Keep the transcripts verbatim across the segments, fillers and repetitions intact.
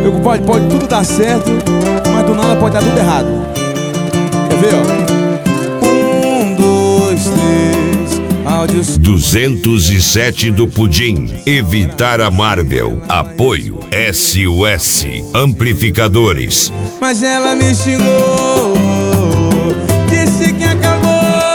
Meu compadre, pode tudo dar certo, mas do nada pode dar tudo errado. Quer ver, ó? Um, dois, três, áudios. duzentos e sete do Pudim. Evitar a Marvel. Apoio S O S Amplificadores. Mas ela me xingou, disse que acabou,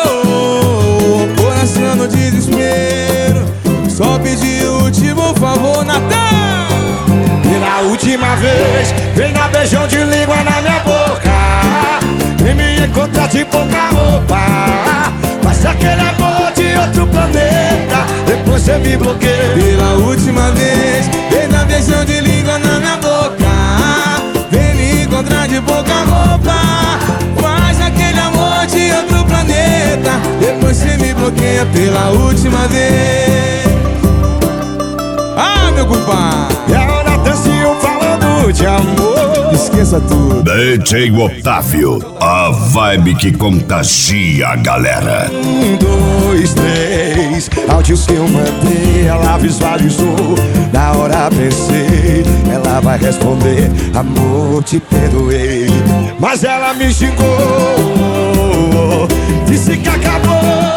coração no desespero, só pedi o último favor, Natan. Pela última vez, vem dar beijão de língua na minha boca, vem me encontrar de pouca roupa, mas aquele amor de outro planeta, depois você me bloqueia. Pela última vez, vem dar beijão de língua na minha boca, vem me encontrar de pouca roupa, faz aquele amor de outro planeta, depois você me bloqueia pela última vez. Ah, meu compadre, é o Natanzinho falando de amor. Esqueça tudo. D J Otávio, a vibe que contagia a galera. Um, dois, três, áudios que eu mandei, ela visualizou. Na hora pensei, ela vai responder: amor, te perdoei. Mas ela me xingou, disse que acabou,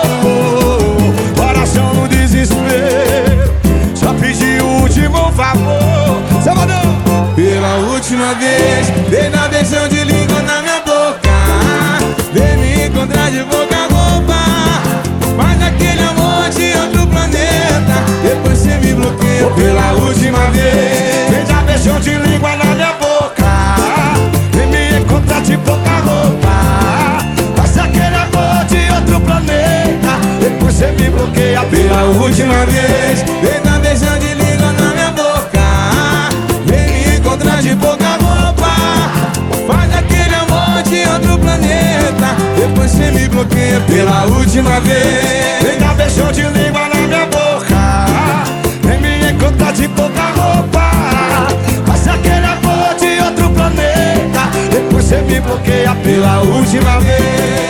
coração no desespero, só pedi o último favor. Salvador! Pela última vez, vem dar beijão de língua na minha boca, vem me encontrar de boca roupa, faz aquele amor de outro planeta, depois você me bloqueia pela última vez. Vem dar beijão de língua na minha boca, vem me encontrar de boca roupa, faz aquele amor de outro planeta, depois você me bloqueia Pela última vez, vem dar beijão de língua na minha boca, vem me encontrar de boca roupa, faz aquele amor de outro planeta, depois você me bloqueia pela última vez. Vem dar beijão de língua na minha boca, vem me encontrar de pouca roupa, faz aquele amor de outro planeta, depois você me bloqueia Pela última vez.